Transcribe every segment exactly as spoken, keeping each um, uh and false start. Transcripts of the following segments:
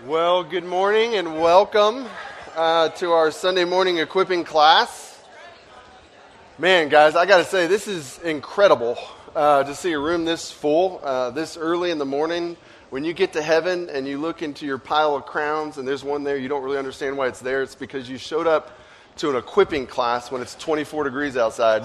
Well, good morning and welcome uh, to our Sunday morning equipping class. Man, guys, I got to say, this is incredible uh, to see a room this full, uh, this early in the morning. When you get to heaven and you look into your pile of crowns and there's one there, you don't really understand why it's there. It's because you showed up to an equipping class when it's twenty-four degrees outside.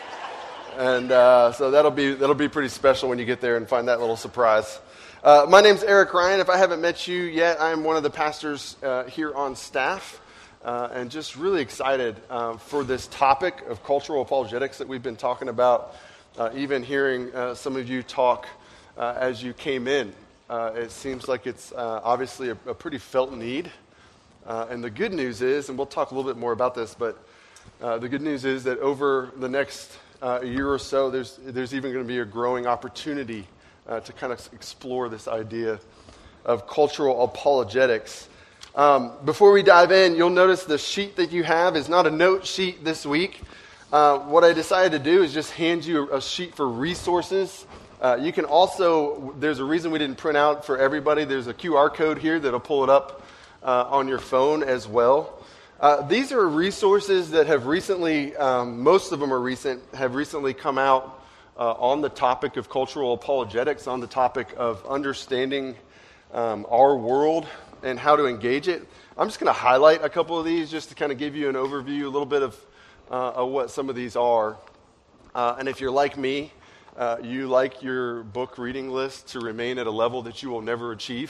And uh, so that'll be that'll be pretty special when you get there and find that little surprise. Uh, my name's Eric Ryan. If I haven't met you yet, I'm one of the pastors uh, here on staff, uh, and just really excited uh, for this topic of cultural apologetics that we've been talking about, uh, even hearing uh, some of you talk uh, as you came in. Uh, it seems like it's uh, obviously a, a pretty felt need, uh, and the good news is, and we'll talk a little bit more about this, but uh, the good news is that over the next uh, year or so, there's, there's even going to be a growing opportunity Uh, to kind of explore this idea of cultural apologetics. Um, before we dive in, you'll notice the sheet that you have is not a note sheet this week. Uh, what I decided to do is just hand you a sheet for resources. Uh, you can also, there's a reason we didn't print out for everybody. There's a Q R code here that'll pull it up uh, on your phone as well. Uh, these are resources that have recently, um, most of them are recent, have recently come out Uh, on the topic of cultural apologetics, on the topic of understanding um, our world and how to engage it. I'm just going to highlight a couple of these just to kind of give you an overview, a little bit of, uh, of what some of these are. Uh, and if you're like me, uh, you like your book reading list to remain at a level that you will never achieve.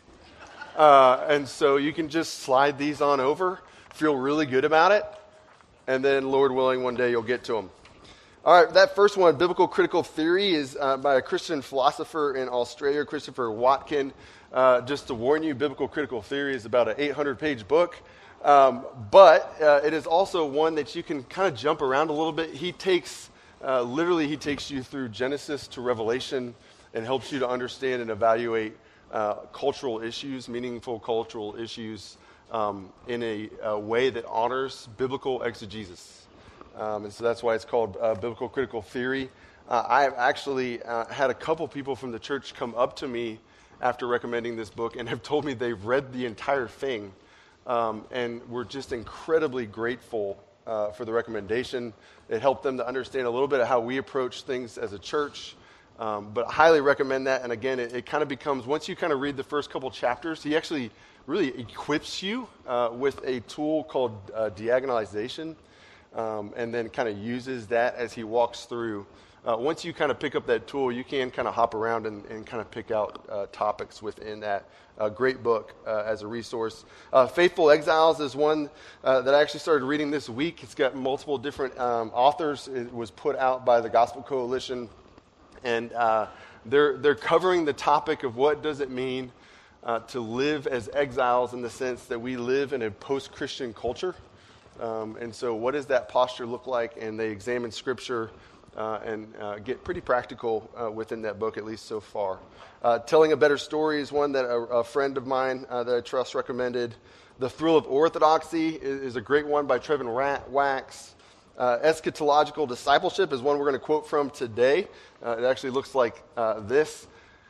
Uh, and so you can just slide these on over, feel really good about it, and then, Lord willing, one day you'll get to them. All right, that first one, Biblical Critical Theory, is uh, by a Christian philosopher in Australia, Christopher Watkin. Uh, just to warn you, Biblical Critical Theory is about an eight hundred page book, um, but uh, it is also one that you can kind of jump around a little bit. He takes, uh, literally, he takes you through Genesis to Revelation and helps you to understand and evaluate uh, cultural issues, meaningful cultural issues, um, in a, a way that honors biblical exegesis. Um, and so that's why it's called uh, Biblical Critical Theory. Uh, I have actually uh, had a couple people from the church come up to me after recommending this book and have told me they've read the entire thing. Um, and we're just incredibly grateful uh, for the recommendation. It helped them to understand a little bit of how we approach things as a church. Um, but I highly recommend that. And again, it, it kind of becomes, once you kind of read the first couple chapters, he actually really equips you uh, with a tool called uh, diagonalization. Um, and then kind of uses that as he walks through. Uh, once you kind of pick up that tool, you can kind of hop around and, and kind of pick out uh, topics within that. Uh, great book uh, as a resource. Uh, Faithful Exiles is one uh, that I actually started reading this week. It's got multiple different um, authors. It was put out by the Gospel Coalition, and uh, they're they're covering the topic of what does it mean uh, to live as exiles in the sense that we live in a post-Christian culture. Um, and so what does that posture look like? And they examine Scripture uh, and uh, get pretty practical uh, within that book, at least so far. Uh, Telling a Better Story is one that a, a friend of mine uh, that I trust recommended. The Thrill of Orthodoxy is, is a great one by Trevin Wax. Uh, Eschatological Discipleship is one we're going to quote from today. Uh, it actually looks like uh, this.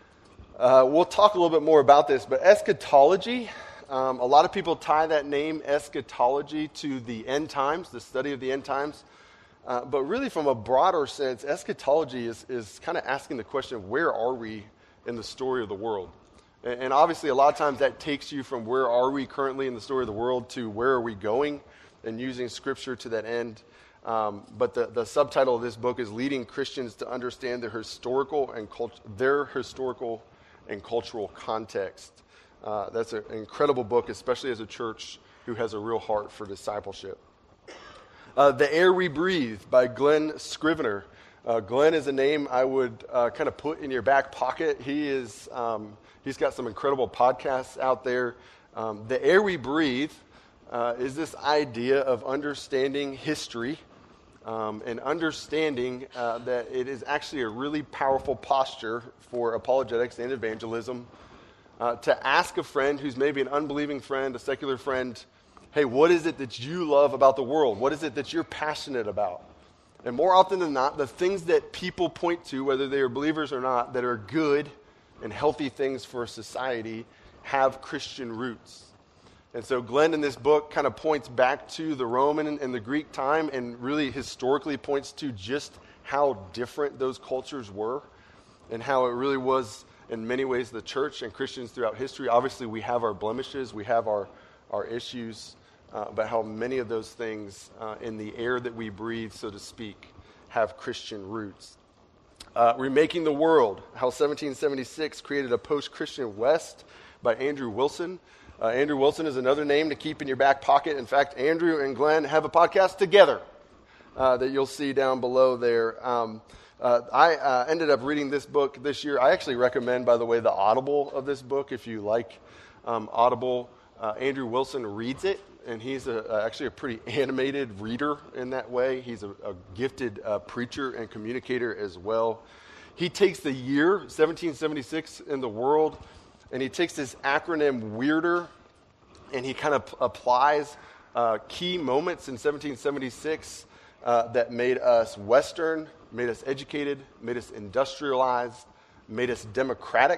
Uh, we'll talk a little bit more about this, but eschatology, Um, a lot of people tie that name, eschatology, to the end times, the study of the end times. Uh, but really from a broader sense, eschatology is, is kind of asking the question of where are we in the story of the world? And, and obviously a lot of times that takes you from where are we currently in the story of the world to where are we going, and using Scripture to that end. Um, but the, the subtitle of this book is Leading Christians to Understand Their Historical and Cult- Their Historical and Cultural Context. Uh, that's an incredible book, especially as a church who has a real heart for discipleship. Uh, The Air We Breathe by Glenn Scrivener. Uh, Glenn is a name I would uh, kind of put in your back pocket. He is, um, he's got some incredible podcasts out there. Um, the Air We Breathe uh, is this idea of understanding history um, and understanding uh, that it is actually a really powerful posture for apologetics and evangelism. Uh, to ask a friend who's maybe an unbelieving friend, a secular friend, hey, what is it that you love about the world? What is it that you're passionate about? And more often than not, the things that people point to, whether they are believers or not, that are good and healthy things for society, have Christian roots. And so Glenn in this book kind of points back to the Roman and the Greek time and really historically points to just how different those cultures were and how it really was in many ways the church and Christians throughout history. Obviously we have our blemishes, we have our, our issues, uh, but how many of those things uh, in the air that we breathe, so to speak, have Christian roots. Uh, Remaking the World, how seventeen seventy-six created a post-Christian West by Andrew Wilson. Uh, Andrew Wilson is another name to keep in your back pocket. In fact, Andrew and Glenn have a podcast together uh, that you'll see down below there. Um, uh, I uh, ended up reading this book this year. I actually recommend, by the way, the Audible of this book. If you like um, Audible, uh, Andrew Wilson reads it, and he's a, uh, actually a pretty animated reader in that way. He's a, a gifted uh, preacher and communicator as well. He takes the year, seventeen seventy-six, in the world, and he takes this acronym WEIRDER, and he kind of p- applies uh, key moments in seventeen seventy-six uh, that made us Western, made us educated, made us industrialized, made us democratic,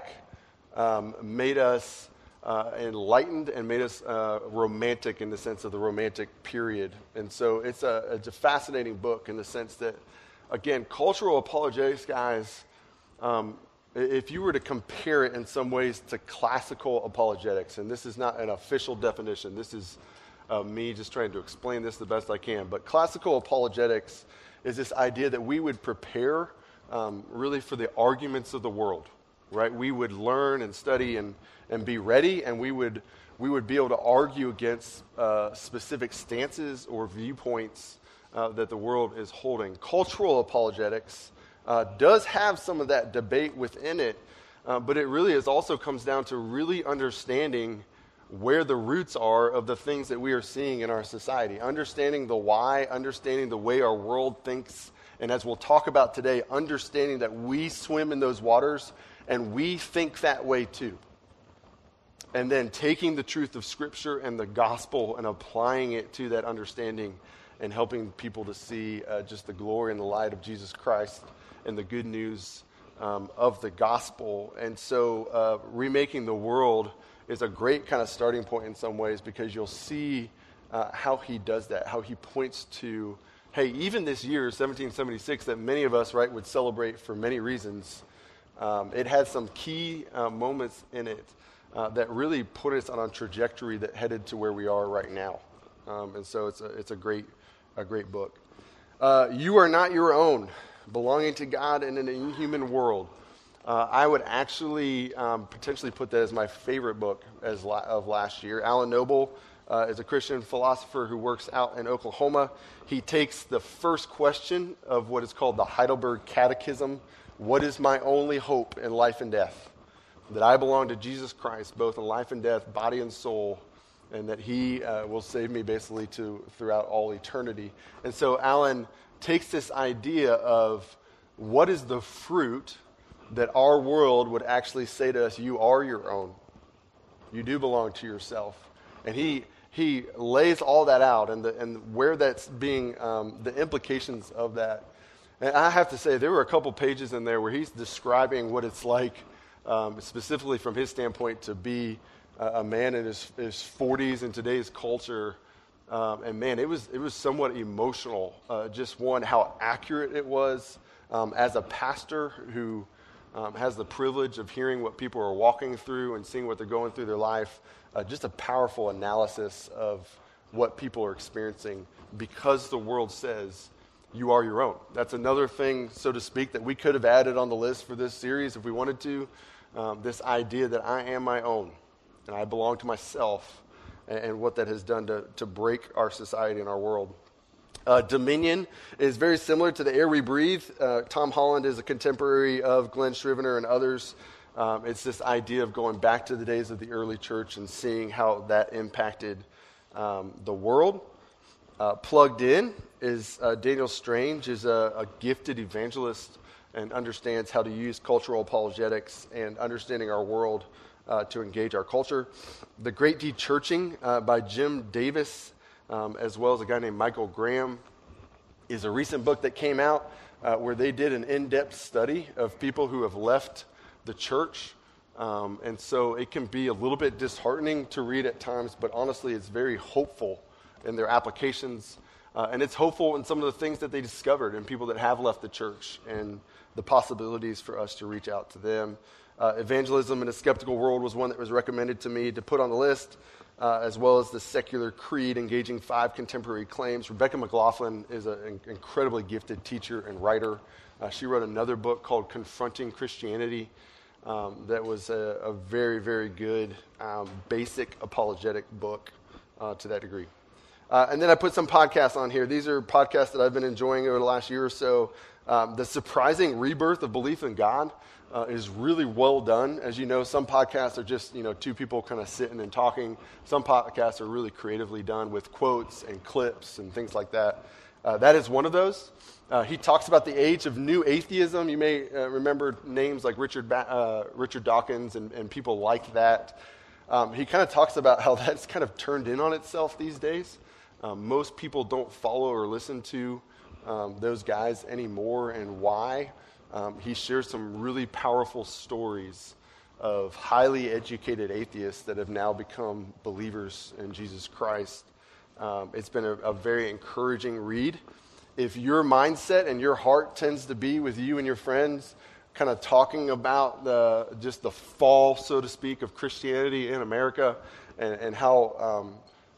um, made us uh, enlightened, and made us uh, romantic in the sense of the Romantic period. And so it's a, it's a fascinating book in the sense that, again, cultural apologetics, guys, um, if you were to compare it in some ways to classical apologetics, and this is not an official definition, this is uh, me just trying to explain this the best I can, but classical apologetics is this idea that we would prepare um, really for the arguments of the world, right? We would learn and study and, and be ready, and we would we would be able to argue against uh, specific stances or viewpoints uh, that the world is holding. Cultural apologetics Uh, does have some of that debate within it, uh, but it really is also comes down to really understanding where the roots are of the things that we are seeing in our society, understanding the why, understanding the way our world thinks, and as we'll talk about today, understanding that we swim in those waters and we think that way too. And then taking the truth of Scripture and the gospel and applying it to that understanding and helping people to see uh, just the glory and the light of Jesus Christ and the good news um, of the gospel. And so uh, Remaking the World is a great kind of starting point in some ways, because you'll see uh, how he does that, how he points to, hey, even this year, seventeen seventy-six, that many of us, right, would celebrate for many reasons, um, it had some key uh, moments in it uh, that really put us on a trajectory that headed to where we are right now. Um, and so it's a, it's a great, a great book. Uh, You Are Not Your Own, Belonging to God in an Inhuman World. Uh, I would actually um, potentially put that as my favorite book as la- of last year. Alan Noble uh, is a Christian philosopher who works out in Oklahoma. He takes the first question of what is called the Heidelberg Catechism: what is my only hope in life and death? That I belong to Jesus Christ, both in life and death, body and soul, and that he uh, will save me basically to throughout all eternity. And so Alan takes this idea of what is the fruit that our world would actually say to us: you are your own. You do belong to yourself. And he he lays all that out, and the, and where that's being, um, the implications of that. And I have to say, there were a couple pages in there where he's describing what it's like, um, specifically from his standpoint, to be a, a man in his, his forties in today's culture. Um, and man, it was it was somewhat emotional. Uh, just one, how accurate it was. Um, as a pastor who um, has the privilege of hearing what people are walking through and seeing what they're going through their life, uh, just a powerful analysis of what people are experiencing because the world says you are your own. That's another thing, so to speak, that we could have added on the list for this series if we wanted to. Um, this idea that I am my own and I belong to myself, and what that has done to, to break our society and our world. Uh, Dominion is very similar to The Air We Breathe. Uh, Tom Holland is a contemporary of Glenn Scrivener and others. Um, it's this idea of going back to the days of the early church and seeing how that impacted um, the world. Uh, Plugged In is uh, Daniel Strange is a, a gifted evangelist and understands how to use cultural apologetics and understanding our world Uh, to engage our culture. The Great De-Churching uh, by Jim Davis, um, as well as a guy named Michael Graham, is a recent book that came out uh, where they did an in-depth study of people who have left the church Um, and so it can be a little bit disheartening to read at times, but honestly, it's very hopeful in their applications. Uh, and it's hopeful in some of the things that they discovered in people that have left the church and the possibilities for us to reach out to them. Uh, Evangelism in a Skeptical World was one that was recommended to me to put on the list, uh, as well as the Secular Creed, Engaging Five Contemporary Claims. Rebecca McLaughlin is an incredibly gifted teacher and writer. Uh, she wrote another book called Confronting Christianity um, that was a, a very, very good um, basic apologetic book uh, to that degree. Uh, and then I put some podcasts on here. These are podcasts that I've been enjoying over the last year or so. Um, the Surprising Rebirth of Belief in God uh, is really well done. As you know, some podcasts are just, you know, two people kind of sitting and talking. Some podcasts are really creatively done with quotes and clips and things like that. Uh, that is one of those. Uh, he talks about the age of new atheism. You may uh, remember names like Richard ba- uh, Richard Dawkins and, and people like that. Um, he kind of talks about how that's kind of turned in on itself these days. Um, most people don't follow or listen to um, those guys anymore, and why. Um, he shares some really powerful stories of highly educated atheists that have now become believers in Jesus Christ. Um, it's been a, a very encouraging read. If your mindset and your heart tends to be with you and your friends kind of talking about the just the fall, so to speak, of Christianity in America and, and how um,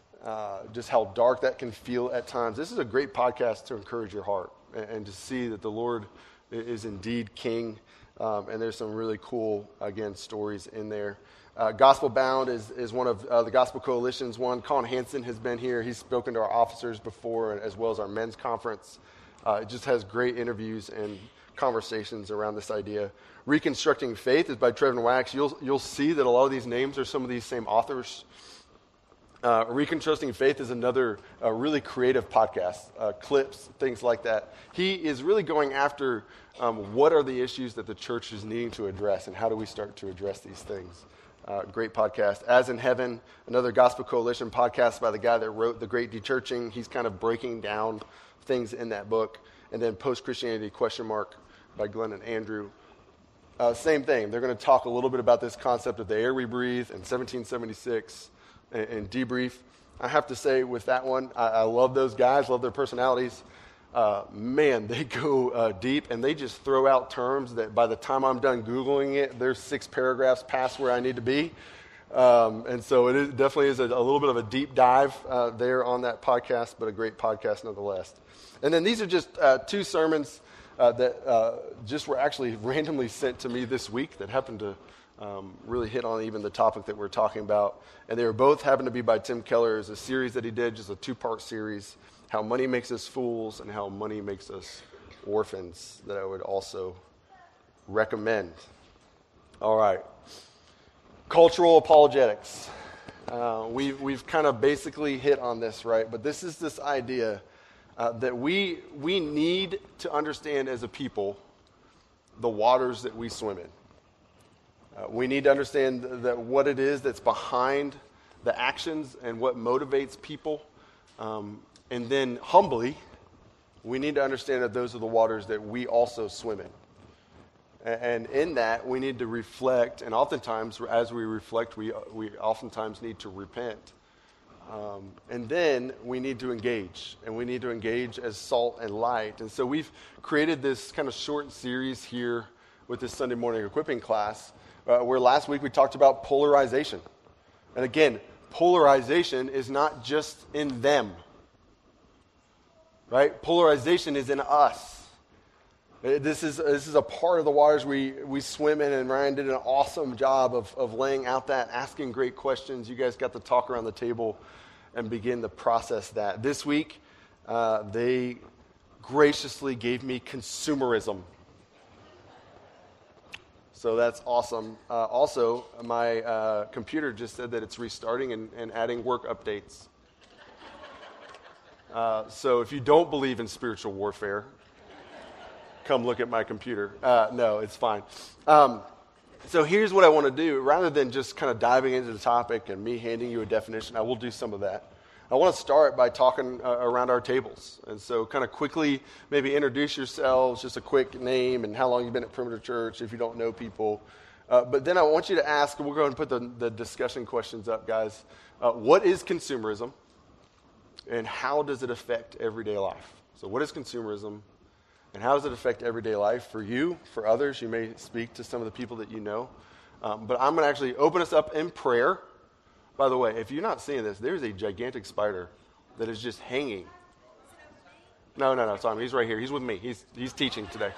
uh, just how dark that can feel at times, this is a great podcast to encourage your heart and, and to see that the Lord is indeed King. Um, and there's some really cool, again, stories in there. Uh, Gospel Bound is, is one of uh, the Gospel Coalition's one. Colin Hansen has been here. He's spoken to our officers before, as well as our men's conference. Uh, it just has great interviews and conversations around this idea. Reconstructing Faith is by Trevin Wax. You'll you'll see that a lot of these names are some of these same authors. Uh, Reconstructing Faith is another uh, really creative podcast, uh, clips, things like that. He is really going after um, what are the issues that the church is needing to address, and how do we start to address these things. Uh, great podcast. As in Heaven, another Gospel Coalition podcast by the guy that wrote The Great Dechurching. He's kind of breaking down things in that book. And then Post-Christianity question mark by Glenn and Andrew. Uh, same thing. They're going to talk a little bit about this concept of the air we breathe and seventeen seventy-six and, and debrief. I have to say with that one, I, I love those guys, love their personalities. Uh, man, they go uh, deep, and they just throw out terms that by the time I'm done Googling it, there's six paragraphs past where I need to be. Um, and so it is, definitely is a, a little bit of a deep dive uh, there on that podcast, but a great podcast nonetheless. And then these are just uh, two sermons uh, that uh, just were actually randomly sent to me this week that happened to um, really hit on even the topic that we're talking about. And they were both happened to be by Tim Keller. It's a series that he did, just a two-part series, How Money Makes Us Fools and How Money Makes Us Orphans, that I would also recommend. All right. Cultural apologetics. Uh, we've, we've kind of basically hit on this, right? But this is this idea uh, that we, we need to understand as a people the waters that we swim in. Uh, we need to understand that what it is that's behind the actions and what motivates people. Um, And then, humbly, we need to understand that those are the waters that we also swim in. And in that, we need to reflect, and oftentimes, as we reflect, we we oftentimes need to repent. Um, and then, we need to engage, and we need to engage as salt and light. And so we've created this kind of short series here with this Sunday morning equipping class, uh, where last week we talked about polarization. And again, polarization is not just in them. Right? Polarization is in us. This is this is a part of the waters we, we swim in, and Ryan did an awesome job of, of laying out that, asking great questions. You guys got to talk around the table and begin to process that. This week, uh, they graciously gave me consumerism. So that's awesome. Uh, also, my uh, computer just said that it's restarting and, and adding work updates. Uh, so if you don't believe in spiritual warfare, come look at my computer. Uh, no, it's fine. Um, so here's what I want to do. Rather than just kind of diving into the topic and me handing you a definition, I will do some of that. I want to start by talking uh, around our tables. And so kind of quickly, maybe introduce yourselves, just a quick name and how long you've been at Perimeter Church if you don't know people. Uh, but then I want you to ask, we'll go ahead and put the, the discussion questions up, guys. Uh, what is consumerism, and how does it affect everyday life? So what is consumerism, and how does it affect everyday life for you, for others? You may speak to some of the people that you know. Um, but I'm going to actually open us up in prayer. By the way, if you're not seeing this, there's a gigantic spider that is just hanging. No, no, no, sorry, he's right here. He's with me. He's he's teaching today.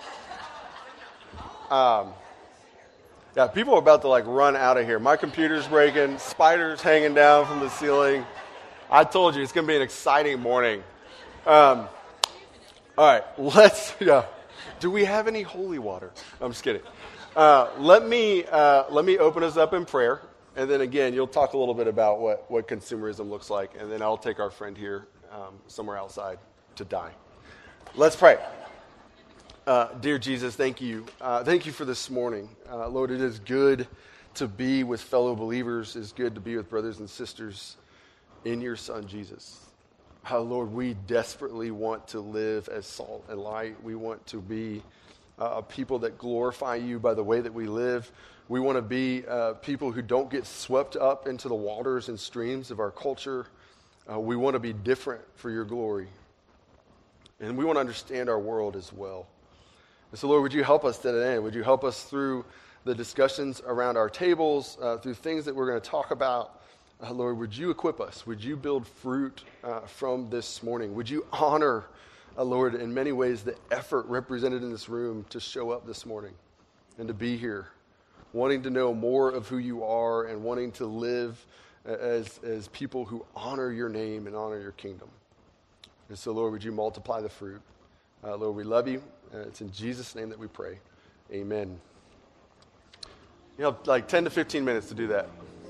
Um, yeah, people are about to like run out of here. My computer's breaking. Spiders hanging down from the ceiling. I told you it's going to be an exciting morning. Um, all right, let's. Yeah. Do we have any holy water? I'm just kidding. Uh, let me uh, let me open us up in prayer, and then again, you'll talk a little bit about what what consumerism looks like, and then I'll take our friend here um, somewhere outside to die. Let's pray. Uh, dear Jesus, thank you. Uh, thank you for this morning. Uh, Lord, it is good to be with fellow believers. It's good to be with brothers and sisters in your Son, Jesus. Uh, Lord, we desperately want to live as salt and light. We want to be uh, a people that glorify you by the way that we live. We want to be uh, people who don't get swept up into the waters and streams of our culture. Uh, we want to be different for your glory. And we want to understand our world as well. And so, Lord, would you help us to that end? Would you help us through the discussions around our tables, uh, through things that we're going to talk about? Uh, Lord, would you equip us? Would you build fruit uh, from this morning? Would you honor, uh, Lord, in many ways, the effort represented in this room to show up this morning and to be here, wanting to know more of who you are and wanting to live as, as people who honor your name and honor your kingdom? And so, Lord, would you multiply the fruit? Uh, Lord, we love you. Uh, it's in Jesus' name that we pray. Amen. You have like ten to fifteen minutes to do that.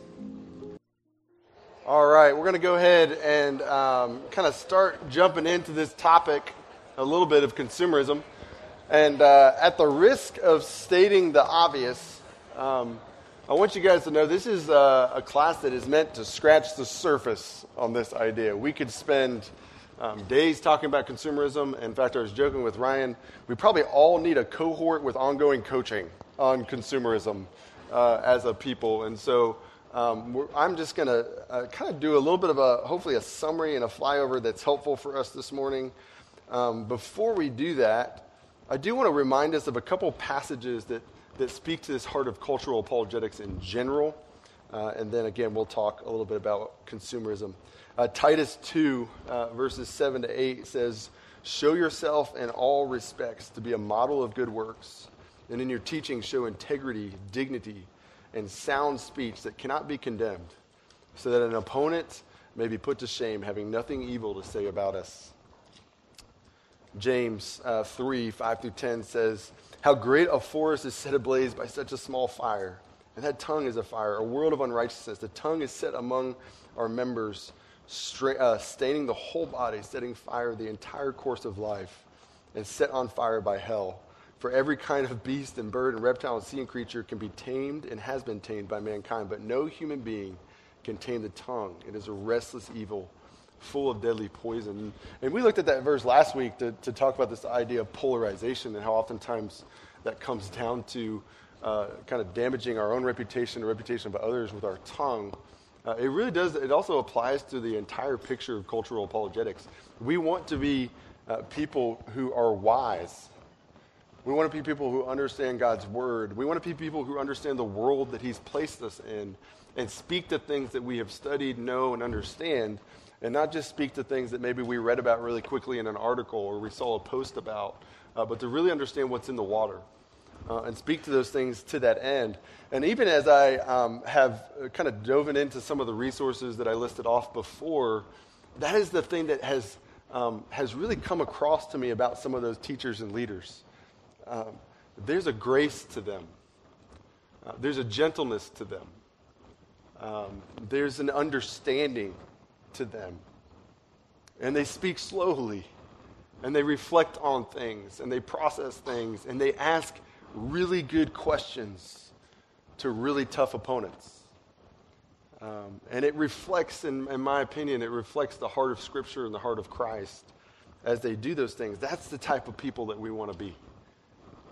All right, we're going to go ahead and um, kind of start jumping into this topic, a little bit of consumerism. And uh, at the risk of stating the obvious, um, I want you guys to know this is a, a class that is meant to scratch the surface on this idea. We could spend Um, days talking about consumerism. In fact, I was joking with Ryan, we probably all need a cohort with ongoing coaching on consumerism uh, as a people. And so um, we're, I'm just going to uh, kind of do a little bit of a, hopefully a summary and a flyover that's helpful for us this morning. Um, before we do that, I do want to remind us of a couple passages that, that speak to this heart of cultural apologetics in general. Uh, and then again, we'll talk a little bit about consumerism. Uh, Titus two, uh, verses seven to eight says, "Show yourself in all respects to be a model of good works, and in your teaching show integrity, dignity, and sound speech that cannot be condemned, so that an opponent may be put to shame, having nothing evil to say about us." James uh, three, five through ten says, "How great a forest is set ablaze by such a small fire, and that tongue is a fire, a world of unrighteousness. The tongue is set among our members, Stra- uh, staining the whole body, setting fire the entire course of life, and set on fire by hell. For every kind of beast and bird and reptile and sea and creature can be tamed and has been tamed by mankind, but no human being can tame the tongue. It is a restless evil, full of deadly poison." And we looked at that verse last week to, to talk about this idea of polarization and how oftentimes that comes down to uh, kind of damaging our own reputation, the reputation of others with our tongue. Uh, it really does, it also applies to the entire picture of cultural apologetics. We want to be uh, people who are wise. We want to be people who understand God's word. We want to be people who understand the world that he's placed us in and speak to things that we have studied, know, and understand, and not just speak to things that maybe we read about really quickly in an article or we saw a post about, uh, but to really understand what's in the water. Uh, and speak to those things to that end. And even as I um, have kind of dove into some of the resources that I listed off before, that is the thing that has um, has really come across to me about some of those teachers and leaders. Um, there's a grace to them. Uh, there's a gentleness to them. Um, there's an understanding to them. And they speak slowly. And they reflect on things. And they process things. And they ask really good questions to really tough opponents. Um, and it reflects, in, in my opinion, it reflects the heart of Scripture and the heart of Christ as they do those things. That's the type of people that we want to be.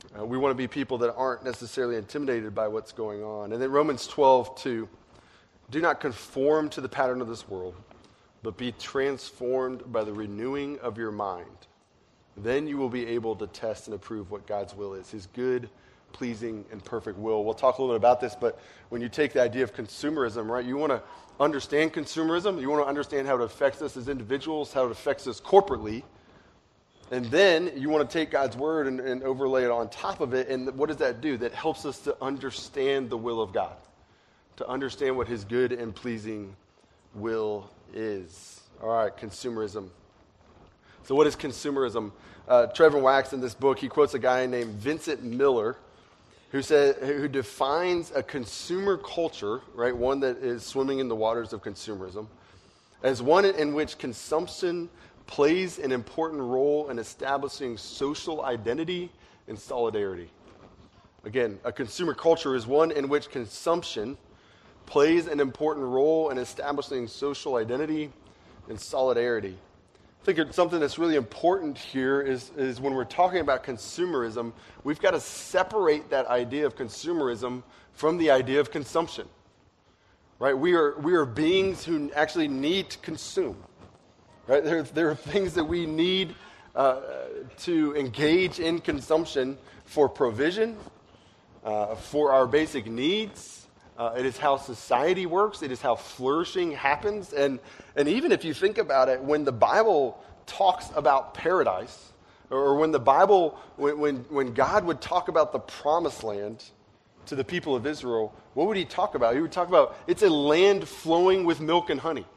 Uh, we want to be people that aren't necessarily intimidated by what's going on. And then Romans twelve two, do not conform to the pattern of this world, but be transformed by the renewing of your mind. Then you will be able to test and approve what God's will is, his good, pleasing, and perfect will. We'll talk a little bit about this, but when you take the idea of consumerism, right, you want to understand consumerism, you want to understand how it affects us as individuals, how it affects us corporately, and then you want to take God's word and, and overlay it on top of it, and what does that do? That helps us to understand the will of God, to understand what his good and pleasing will is. All right, consumerism. So what is consumerism? Uh, Trevor Wax, in this book, he quotes a guy named Vincent Miller, who said, who defines a consumer culture, right, one that is swimming in the waters of consumerism, as one in which consumption plays an important role in establishing social identity and solidarity. Again, a consumer culture is one in which consumption plays an important role in establishing social identity and solidarity. I think it's something that's really important here is, is when we're talking about consumerism, we've got to separate that idea of consumerism from the idea of consumption. Right? We are we are beings who actually need to consume. Right? There, there are things that we need uh, to engage in consumption for provision, uh, for our basic needs. Uh, it is how society works. It is how flourishing happens. And, and even if you think about it, when the Bible talks about paradise, or when the Bible, when, when, when God would talk about the promised land to the people of Israel, what would he talk about? He would talk about it's a land flowing with milk and honey.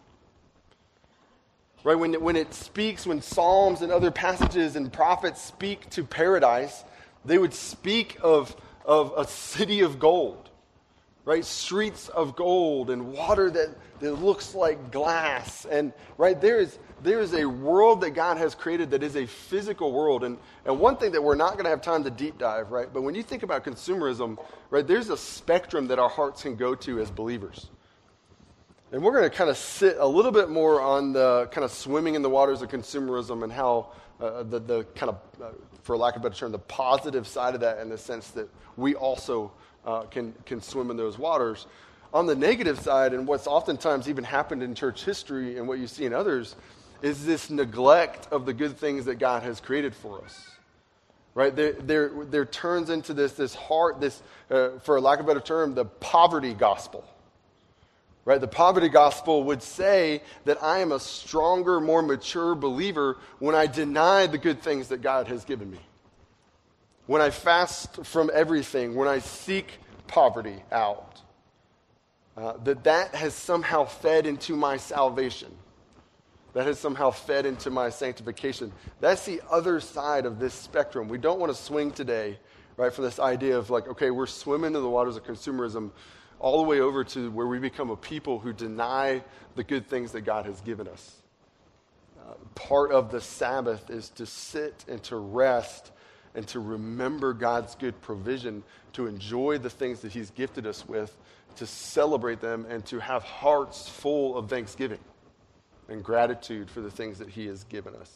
Right? When it, when it speaks, when Psalms and other passages and prophets speak to paradise, they would speak of, of a city of gold. Right, streets of gold and water that, that looks like glass. And right, there is there is a world that God has created that is a physical world. And, and one thing that we're not going to have time to deep dive, right? But when you think about consumerism, right, there's a spectrum that our hearts can go to as believers. And we're going to kind of sit a little bit more on the kind of swimming in the waters of consumerism and how uh, the, the kind of, uh, for lack of a better term, the positive side of that in the sense that we also Uh, can can swim in those waters. On the negative side, and what's oftentimes even happened in church history and what you see in others, is this neglect of the good things that God has created for us. Right? There there, there turns into this this heart, this, uh, for lack of a better term, the poverty gospel. Right? The poverty gospel would say that I am a stronger, more mature believer when I deny the good things that God has given me. When I fast from everything, when I seek poverty out, uh, that that has somehow fed into my salvation. That has somehow fed into my sanctification. That's the other side of this spectrum. We don't want to swing today, right, from this idea of like, okay, we're swimming in the waters of consumerism all the way over to where we become a people who deny the good things that God has given us. Uh, part of the Sabbath is to sit and to rest and to remember God's good provision, to enjoy the things that he's gifted us with, to celebrate them, and to have hearts full of thanksgiving and gratitude for the things that he has given us.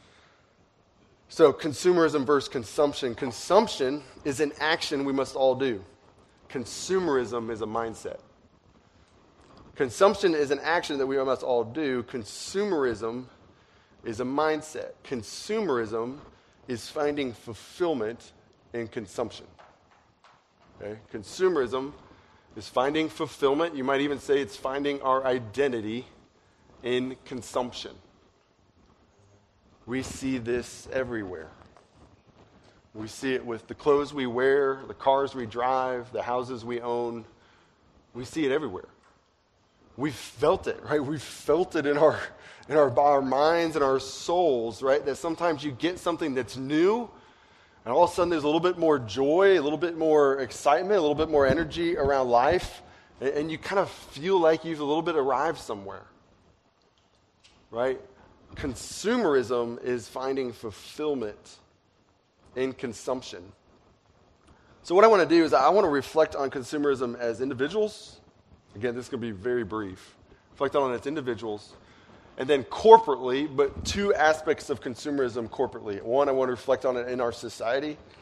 So, consumerism versus consumption. Consumption is an action we must all do. Consumerism is a mindset. Consumption is an action that we must all do. Consumerism is a mindset. Consumerism is finding fulfillment in consumption. Okay? Consumerism is finding fulfillment. You might even say it's finding our identity in consumption. We see this everywhere. We see it with the clothes we wear, the cars we drive, the houses we own. We see it everywhere. We've felt it, right? We've felt it in our in our, our minds and our souls, right? That sometimes you get something that's new, and all of a sudden there's a little bit more joy, a little bit more excitement, a little bit more energy around life, and, and you kind of feel like you've a little bit arrived somewhere, right? Consumerism is finding fulfillment in consumption. So what I want to do is I want to reflect on consumerism as individuals. Again, this is going to be very brief. Reflect on it as individuals. And then corporately, but two aspects of consumerism corporately. One, I want to reflect on it in our society.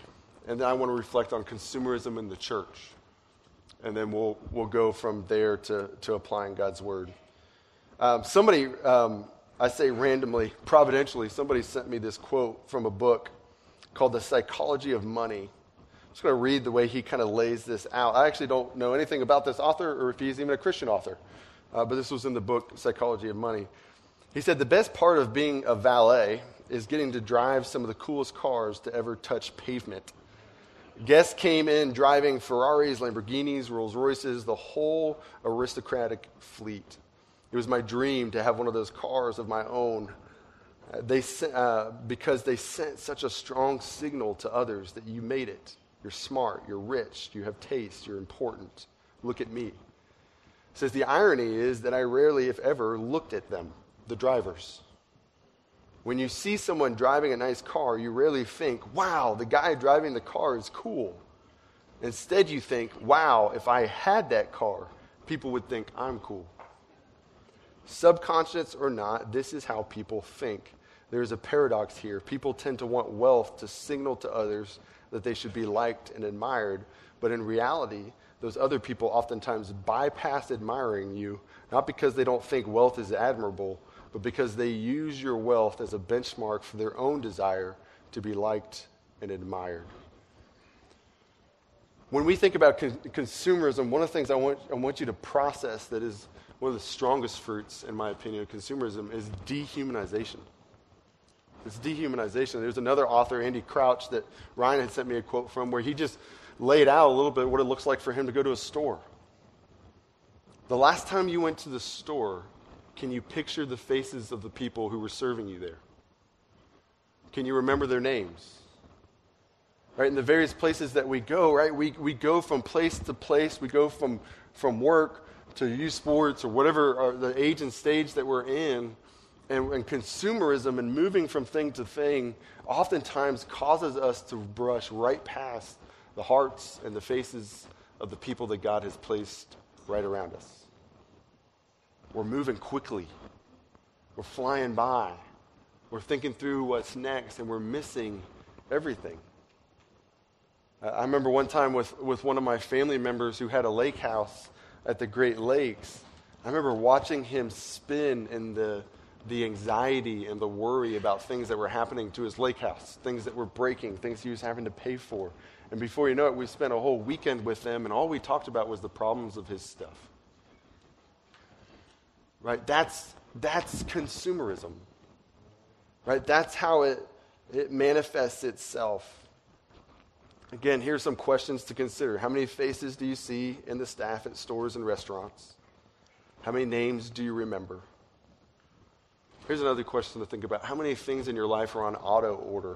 and then I want to reflect on consumerism in the church. And then we'll we'll go from there to, to applying God's word. Um, somebody, um, I say randomly, providentially, somebody sent me this quote from a book called The Psychology of Money. I'm just going to read the way he kind of lays this out. I actually don't know anything about this author or if he's even a Christian author, uh, but this was in the book Psychology of Money. He said, the best part of being a valet is getting to drive some of the coolest cars to ever touch pavement. Guests came in driving Ferraris, Lamborghinis, Rolls Royces, the whole aristocratic fleet. It was my dream to have one of those cars of my own. Uh, they uh, because they sent such a strong signal to others that you made it. You're smart, you're rich, you have taste, you're important. Look at me. It says the irony is that I rarely, if ever, looked at them, the drivers. When you see someone driving a nice car, you rarely think, wow, the guy driving the car is cool. Instead, you think, wow, if I had that car, people would think I'm cool. Subconscious or not, this is how people think. There's a paradox here. People tend to want wealth to signal to others that they should be liked and admired, but in reality, those other people oftentimes bypass admiring you, not because they don't think wealth is admirable, but because they use your wealth as a benchmark for their own desire to be liked and admired. When we think about con- consumerism, one of the things I want, I want you to process that is one of the strongest fruits, in my opinion, of consumerism is dehumanization. It's dehumanization. There's another author, Andy Crouch, that Ryan had sent me a quote from where he just laid out a little bit what it looks like for him to go to a store. The last time you went to the store, can you picture the faces of the people who were serving you there? Can you remember their names? Right, in the various places that we go, right, we, we go from place to place. We go from, from work to youth sports or whatever uh, the age and stage that we're in. And, and consumerism and moving from thing to thing oftentimes causes us to brush right past the hearts and the faces of the people that God has placed right around us. We're moving quickly. We're flying by. We're thinking through what's next, and we're missing everything. I remember one time with, with one of my family members who had a lake house at the Great Lakes. I remember watching him spin in the, the anxiety and the worry about things that were happening to his lake house, things that were breaking, things he was having to pay for. And before you know it, we spent a whole weekend with him, and all we talked about was the problems of his stuff. Right? That's that's consumerism. Right? That's how it it manifests itself. Again, here's some questions to consider. How many faces do you see in the staff at stores and restaurants? How many names do you remember? Here's another question to think about. How many things in your life are on auto order?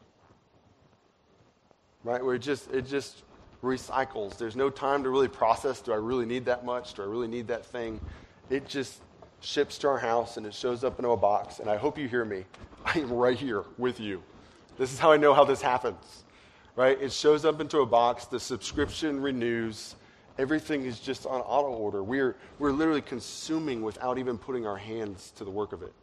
Right? Where it just it just recycles. There's no time to really process, do I really need that much? Do I really need that thing? It just ships to our house and it shows up into a box. And I hope you hear me. I am right here with you. This is how I know how this happens. Right? It shows up into a box. The subscription renews. Everything is just on auto order. We're we're literally consuming without even putting our hands to the work of it.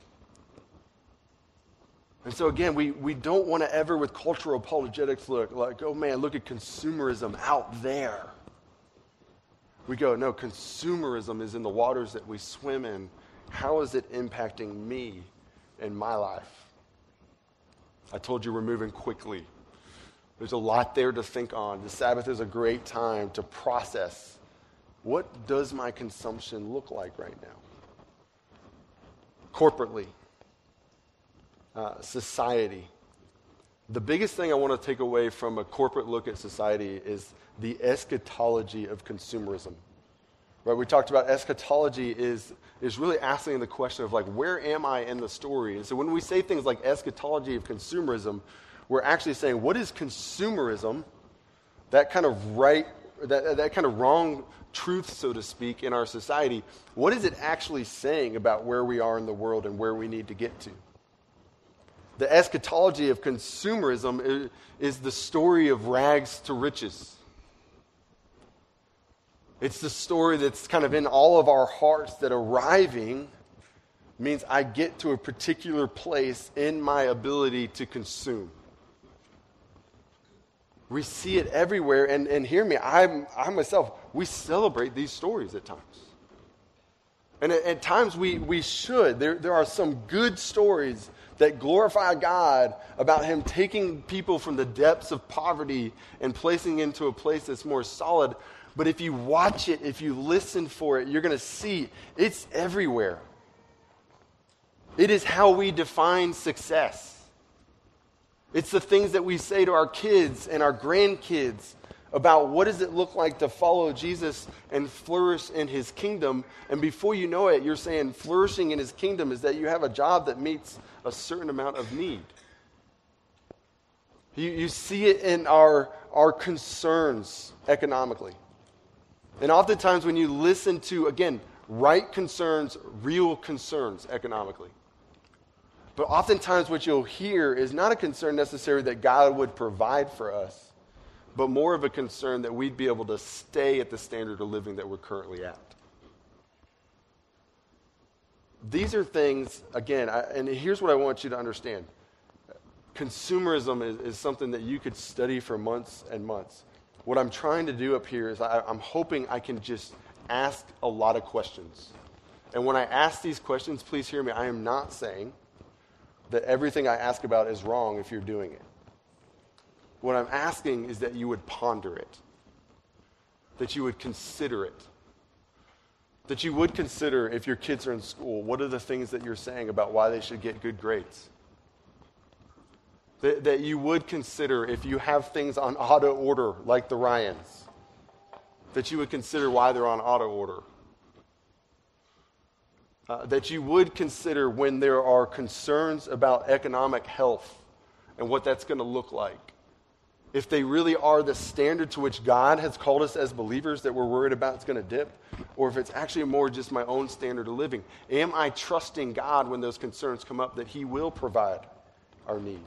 And so again, we, we don't want to ever with cultural apologetics look like, oh man, look at consumerism out there. We go, no, consumerism is in the waters that we swim in. How is it impacting me in my life? I told you we're moving quickly. There's a lot there to think on. The Sabbath is a great time to process. What does my consumption look like right now? Corporately, uh, society. The biggest thing I want to take away from a corporate look at society is the eschatology of consumerism. Right? We talked about eschatology is, is really asking the question of like, where am I in the story? And so when we say things like eschatology of consumerism, we're actually saying, what is consumerism? That kind of right, that, that kind of wrong truth, so to speak, in our society. What is it actually saying about where we are in the world and where we need to get to? The eschatology of consumerism is, is the story of rags to riches. It's the story that's kind of in all of our hearts that arriving means I get to a particular place in my ability to consume. We see it everywhere. And, and hear me, I'm, I myself, we celebrate these stories at times. And at, at times we, we should. There, there are some good stories that glorify God about him taking people from the depths of poverty and placing into a place that's more solid. But if you watch it, if you listen for it, you're going to see it's everywhere. It is how we define success. It's the things that we say to our kids and our grandkids about what does it look like to follow Jesus and flourish in his kingdom. And before you know it, you're saying flourishing in his kingdom is that you have a job that meets a certain amount of need. You, you see it in our, our concerns economically. And oftentimes when you listen to, again, right concerns, real concerns economically. But oftentimes what you'll hear is not a concern necessarily that God would provide for us, but more of a concern that we'd be able to stay at the standard of living that we're currently at. These are things, again, I, and here's what I want you to understand. Consumerism is, is something that you could study for months and months. What I'm trying to do up here is I, I'm hoping I can just ask a lot of questions. And when I ask these questions, please hear me, I am not saying that everything I ask about is wrong if you're doing it. What I'm asking is that you would ponder it, that you would consider it, that you would consider if your kids are in school, what are the things that you're saying about why they should get good grades? That, that you would consider if you have things on auto order like the Ryans, that you would consider why they're on auto order. Uh, that you would consider when there are concerns about economic health and what that's going to look like. If they really are the standard to which God has called us as believers that we're worried about it's going to dip, or if it's actually more just my own standard of living. Am I trusting God when those concerns come up that he will provide our needs?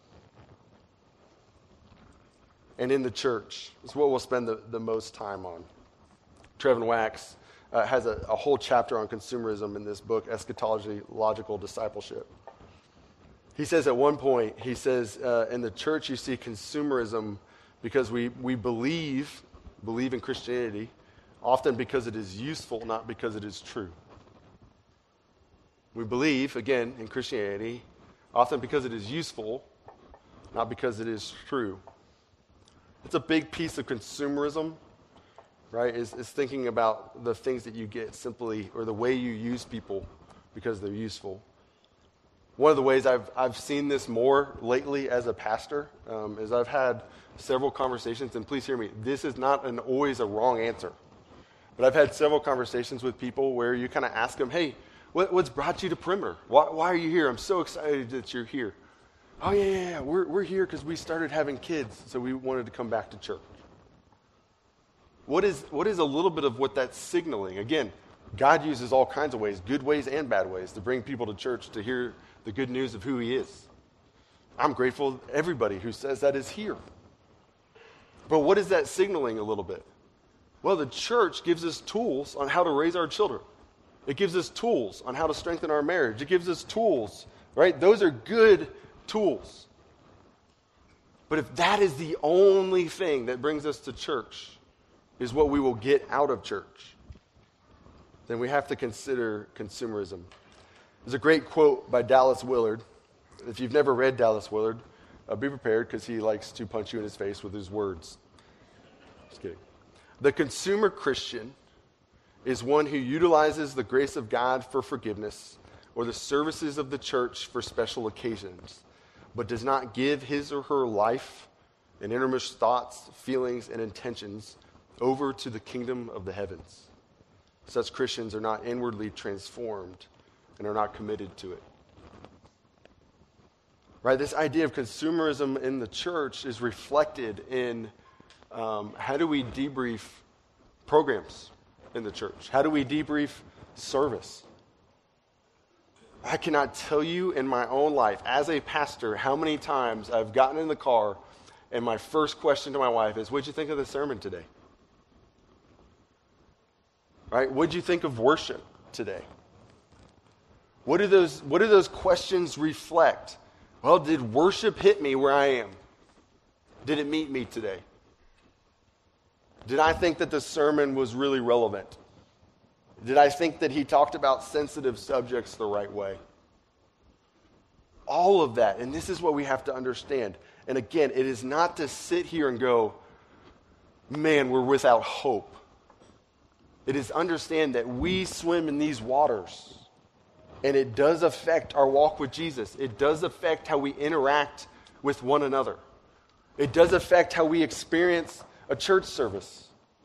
And in the church is what we'll spend the, the most time on. Trevin Wax uh, has a, a whole chapter on consumerism in this book, Eschatology, Logical Discipleship. He says at one point, he says, uh, in the church you see consumerism because we, we believe, believe in Christianity, often because it is useful, not because it is true. We believe, again, in Christianity, often because it is useful, not because it is true. It's a big piece of consumerism, right, is, is thinking about the things that you get simply, or the way you use people because they're useful. One of the ways I've I've seen this more lately as a pastor um, is I've had several conversations, and please hear me, this is not an always a wrong answer, but I've had several conversations with people where you kind of ask them, hey, what, what's brought you to Perimeter? Why, why are you here? I'm so excited that you're here. Oh, yeah, yeah, yeah. We're, we're here because we started having kids, so we wanted to come back to church. What is what is a little bit of what that's signaling? Again, God uses all kinds of ways, good ways and bad ways, to bring people to church to hear the good news of who he is. I'm grateful everybody who says that is here. But what is that signaling a little bit? Well, the church gives us tools on how to raise our children. It gives us tools on how to strengthen our marriage. It gives us tools, right? Those are good tools. But if that is the only thing that brings us to church, is what we will get out of church, then we have to consider consumerism. There's a great quote by Dallas Willard. If you've never read Dallas Willard, uh, be prepared because he likes to punch you in his face with his words. Just kidding. The consumer Christian is one who utilizes the grace of God for forgiveness or the services of the church for special occasions, but does not give his or her life and innermost thoughts, feelings, and intentions over to the kingdom of the heavens. Such Christians are not inwardly transformed and are not committed to it. Right? This idea of consumerism in the church is reflected in um, how do we debrief programs in the church? How do we debrief service? I cannot tell you in my own life as a pastor how many times I've gotten in the car and my first question to my wife is, what'd you think of the sermon today? Right? What'd you think of worship today? What do those what do those questions reflect? Well, did worship hit me where I am? Did it meet me today? Did I think that the sermon was really relevant? Did I think that he talked about sensitive subjects the right way? All of that, and this is what we have to understand. And again, it is not to sit here and go, man, we're without hope. It is understand that we swim in these waters, and it does affect our walk with Jesus. It does affect how we interact with one another. It does affect how we experience a church service.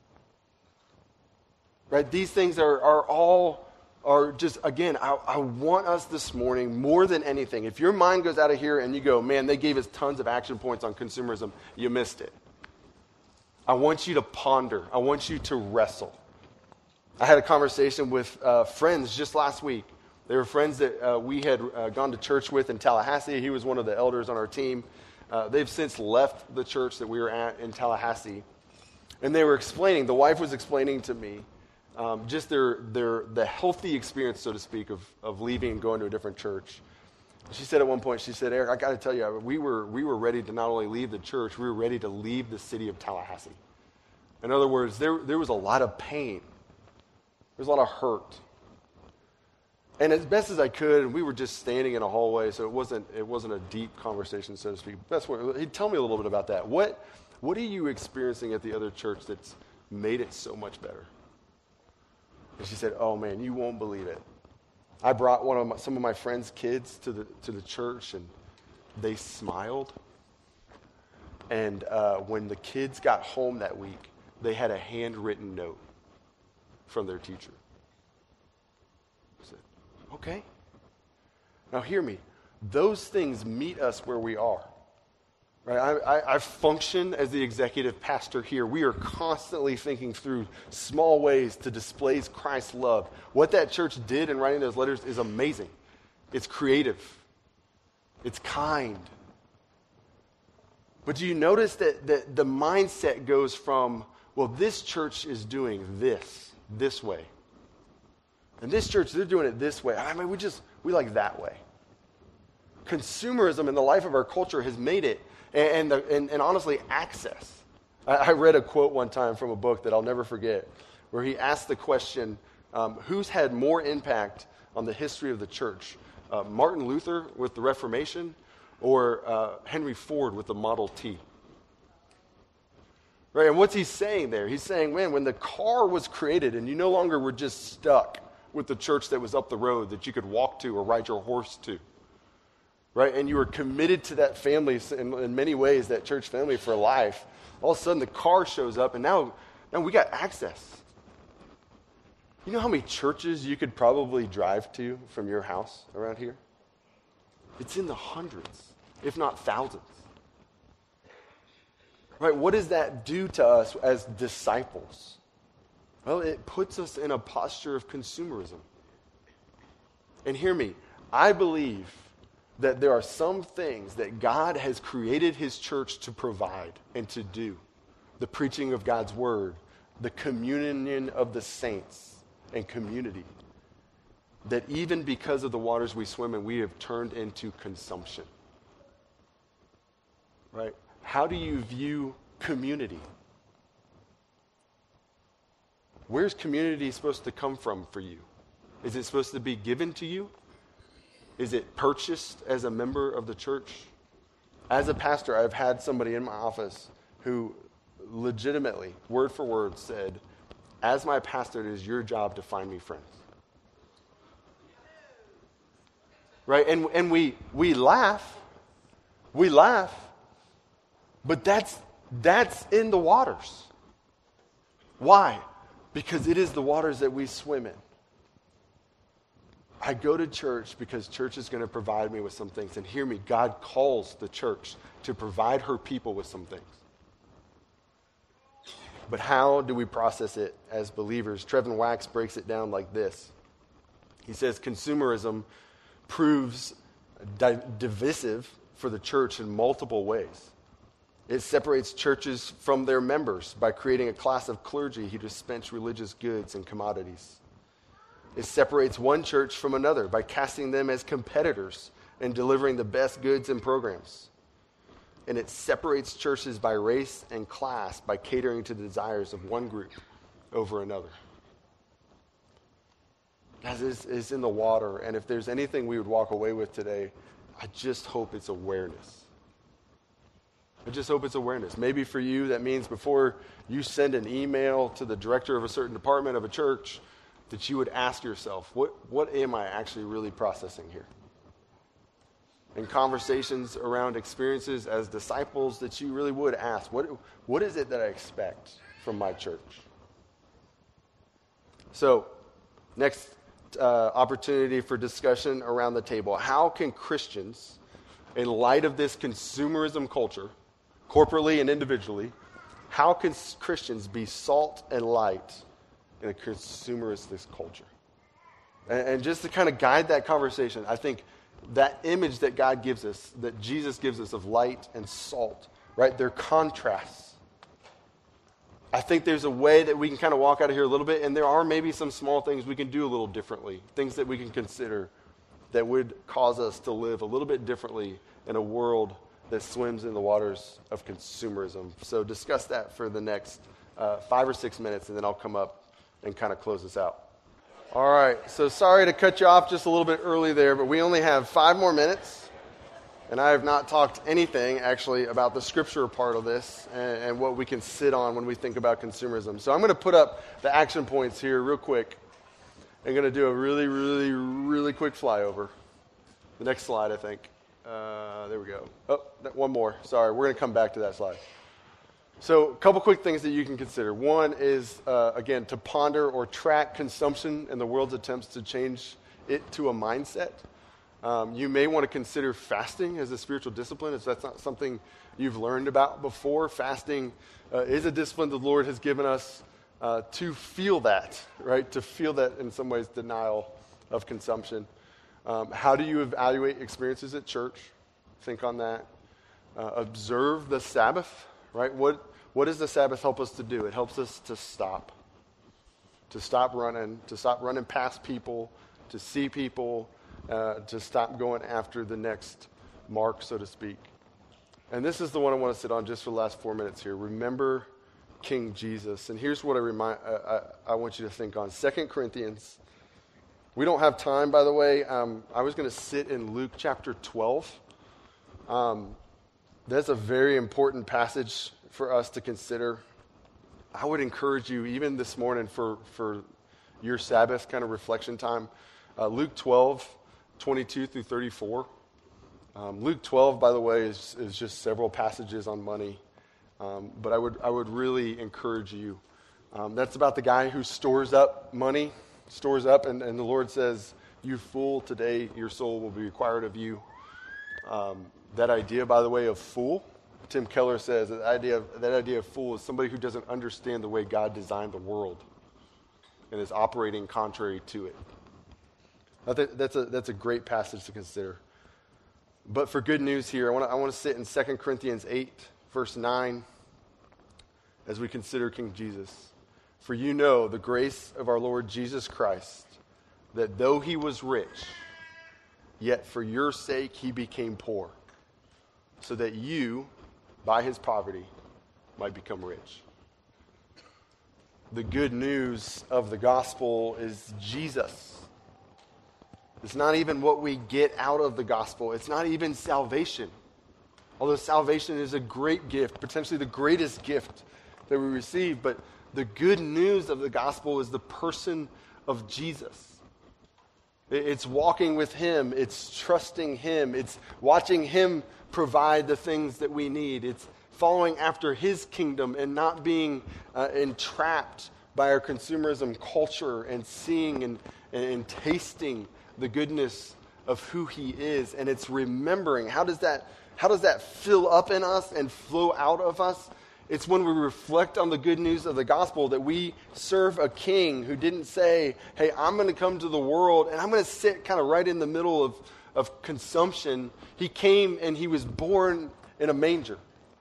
Right? These things are, are all, are just, again, I, I want us this morning, more than anything, if your mind goes out of here and you go, man, they gave us tons of action points on consumerism, you missed it. I want you to ponder. I want you to wrestle. I had a conversation with uh, friends just last week. They were friends that uh, we had uh, gone to church with in Tallahassee. He was one of the elders on our team. Uh, they've since left the church that we were at in Tallahassee. And they were explaining, the wife was explaining to me, um, just their their the healthy experience, so to speak, of, of leaving and going to a different church. She said at one point, she said, Eric, I got to tell you, we were we were ready to not only leave the church, we were ready to leave the city of Tallahassee. In other words, there there was a lot of pain. There was a lot of hurt. And as best as I could, we were just standing in a hallway, so it wasn't it wasn't a deep conversation, so to speak. Best way, he'd tell me a little bit about that. What what are you experiencing at the other church that's made it so much better? And she said, "Oh man, you won't believe it. I brought one of my, some of my friends' kids to the to the church, and they smiled. And uh, when the kids got home that week, they had a handwritten note from their teacher." I said, "Okay. Now hear me. Those things meet us where we are. Right? I, I, I function as the executive pastor here. We are constantly thinking through small ways to display Christ's love. What that church did in writing those letters is amazing. It's creative. It's kind. But do you notice that, that the mindset goes from, well, this church is doing this, this way. And this church, they're doing it this way. I mean, we just, we like that way. Consumerism in the life of our culture has made it, and, and, the, and, and honestly, access. I, I read a quote one time from a book that I'll never forget, where he asked the question, um, who's had more impact on the history of the church? Uh, Martin Luther with the Reformation, or uh, Henry Ford with the Model T? Right, and what's he saying there? He's saying, man, when the car was created and you no longer were just stuck with the church that was up the road that you could walk to or ride your horse to, right, and you were committed to that family in, in many ways, that church family for life, all of a sudden the car shows up and now, now we got access. You know how many churches you could probably drive to from your house around here? It's in the hundreds, if not thousands. Right, what does that do to us as disciples? Well, it puts us in a posture of consumerism. And hear me, I believe that there are some things that God has created his church to provide and to do. The preaching of God's word, the communion of the saints and community. That even because of the waters we swim in, we have turned into consumption. Right? How do you view community? Where's community supposed to come from for you? Is it supposed to be given to you? Is it purchased as a member of the church? As a pastor, I've had somebody in my office who legitimately, word for word, said, as my pastor, it is your job to find me friends. Right? And and we we laugh. We laugh. But that's that's in the waters. Why? Because it is the waters that we swim in. I go to church because church is going to provide me with some things. And hear me, God calls the church to provide her people with some things. But how do we process it as believers? Trevin Wax breaks it down like this. He says consumerism proves di- divisive for the church in multiple ways. It separates churches from their members by creating a class of clergy who dispense religious goods and commodities. It separates one church from another by casting them as competitors and delivering the best goods and programs. and it separates churches by race and class by catering to the desires of one group over another. Guys, it's, it's in the water, and if there's anything we would walk away with today, I just hope it's awareness. I just hope it's awareness. Maybe for you, that means before you send an email to the director of a certain department of a church, that you would ask yourself, what, what am I actually really processing here? In conversations around experiences as disciples, that you really would ask, what, what is it that I expect from my church? So, next uh, opportunity for discussion around the table. How can Christians, in light of this consumerism culture, corporately and individually, how can Christians be salt and light in a consumerist culture? And, and just to kind of guide that conversation, I think that image that God gives us, that Jesus gives us of light and salt, right? They're contrasts. I think there's a way that we can kind of walk out of here a little bit, and there are maybe some small things we can do a little differently, things that we can consider that would cause us to live a little bit differently in a world that swims in the waters of consumerism. So discuss that for the next uh, five or six minutes, and then I'll come up and kind of close this out. All right, so sorry to cut you off just a little bit early there, but we only have five more minutes, and I have not talked anything, actually, about the scripture part of this and, and what we can sit on when we think about consumerism. So I'm going to put up the action points here real quick. I'm going to do a really, really, really quick flyover. The next slide, I think. Uh, there we go. Oh, one more. Sorry, we're going to come back to that slide. So a couple quick things that you can consider. One is, uh, again, to ponder or track consumption and the world's attempts to change it to a mindset. Um, you may want to consider fasting as a spiritual discipline if that's not something you've learned about before. Fasting uh, is a discipline the Lord has given us uh, to feel that, right? To feel that, in some ways, denial of consumption. Um, how do you evaluate experiences at church? Think on that. Uh, observe the Sabbath. Right? What what does the Sabbath help us to do? It helps us to stop. To stop running, to stop running past people, to see people, uh, to stop going after the next mark, so to speak. And this is the one I want to sit on just for the last four minutes here. Remember King Jesus. And here's what I remind uh, I, I want you to think on. Second Corinthians. We don't have time, by the way. Um, I was going to sit in Luke chapter twelve. Um That's a very important passage for us to consider. I would encourage you, even this morning, for, for your Sabbath kind of reflection time. Uh, Luke twelve, twenty-two through thirty-four. Um, Luke twelve, by the way, is, is just several passages on money. Um, but I would I would really encourage you. Um, that's about the guy who stores up money, stores up, and, and the Lord says, "You fool, today your soul will be required of you." Um, That idea, by the way, of fool, Tim Keller says that idea of, that idea of fool is somebody who doesn't understand the way God designed the world and is operating contrary to it. I think that's a that's a great passage to consider. But for good news here, I want to I want to sit in Second Corinthians eight, verse nine, as we consider King Jesus. For you know the grace of our Lord Jesus Christ, that though he was rich, yet for your sake he became poor, so that you, by his poverty, might become rich. The good news of the gospel is Jesus. It's not even what we get out of the gospel. It's not even salvation. Although salvation is a great gift, potentially the greatest gift that we receive, but the good news of the gospel is the person of Jesus. It's walking with him. It's trusting him. It's watching him provide the things that we need. It's following after his kingdom and not being uh, entrapped by our consumerism culture and seeing and, and, and tasting the goodness of who he is. And it's remembering, how does that, how does that fill up in us and flow out of us? It's when we reflect on the good news of the gospel that we serve a king who didn't say, hey, I'm going to come to the world and I'm going to sit kind of right in the middle of, of consumption. He came and he was born in a manger.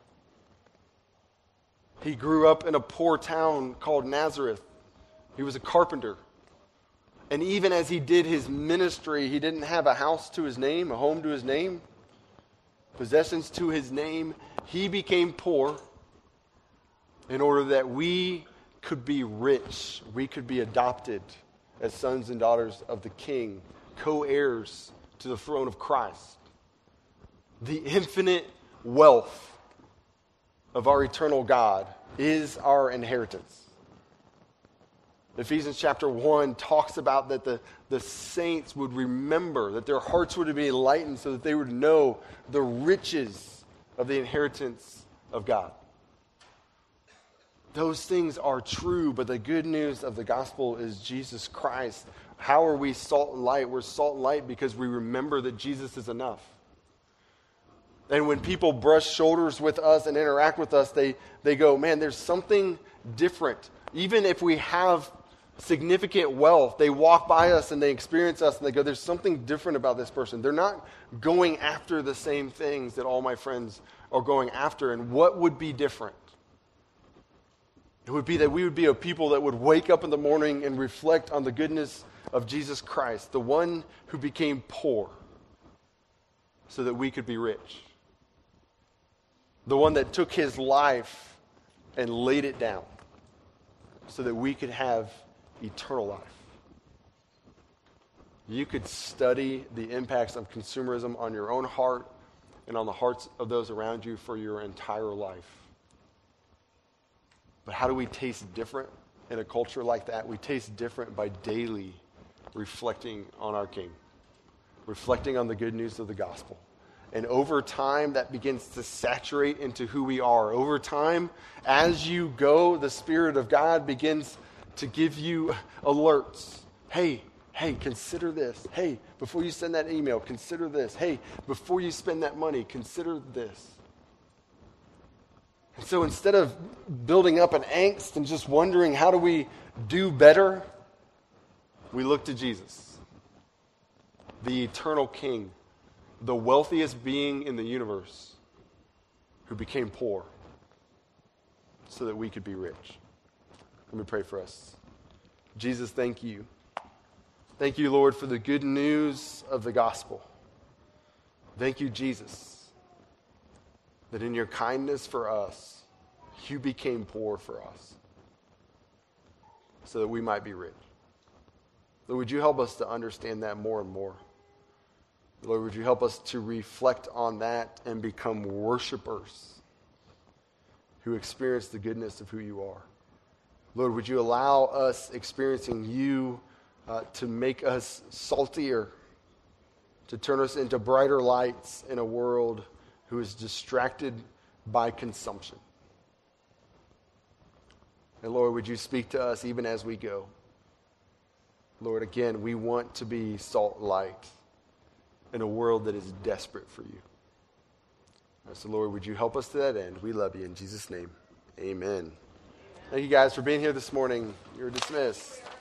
He grew up in a poor town called Nazareth. He was a carpenter. And even as he did his ministry, he didn't have a house to his name, a home to his name, possessions to his name, He became poor in order that we could be rich. We could be adopted as sons and daughters of the King, co-heirs to the throne of Christ. The infinite wealth of our eternal God is our inheritance. Ephesians chapter one talks about that the, the saints would remember, that their hearts were to be enlightened so that they would know the riches of the inheritance of God. Those things are true, but the good news of the gospel is Jesus Christ. How are we salt and light? We're salt and light because we remember that Jesus is enough. And when people brush shoulders with us and interact with us, they, they go, man, there's something different. Even if we have significant wealth, they walk by us and they experience us and they go, there's something different about this person. They're not going after the same things that all my friends are going after. And what would be different? It would be that we would be a people that would wake up in the morning and reflect on the goodness of Jesus Christ, the one who became poor so that we could be rich. The one that took his life and laid it down so that we could have eternal life. You could study the impacts of consumerism on your own heart and on the hearts of those around you for your entire life. But how do we taste different in a culture like that? We taste different by daily reflecting on our King, reflecting on the good news of the gospel. And over time, that begins to saturate into who we are. Over time, as you go, the Spirit of God begins to give you alerts. Hey, hey, consider this. Hey, before you send that email, consider this. Hey, before you spend that money, consider this. And so instead of building up an angst and just wondering how do we do better, we look to Jesus, the eternal King, the wealthiest being in the universe, who became poor so that we could be rich. Let me pray for us. Jesus, thank you. Thank you, Lord, for the good news of the gospel. Thank you, Jesus, that in your kindness for us, you became poor for us so that we might be rich. Lord, would you help us to understand that more and more? Lord, would you help us to reflect on that and become worshipers who experience the goodness of who you are? Lord, would you allow us experiencing you uh, to make us saltier, to turn us into brighter lights in a world who is distracted by consumption. And Lord, would you speak to us even as we go? Lord, again, we want to be salt and light in a world that is desperate for you. So Lord, would you help us to that end? We love you in Jesus' name. Amen. Thank you guys for being here this morning. You're dismissed.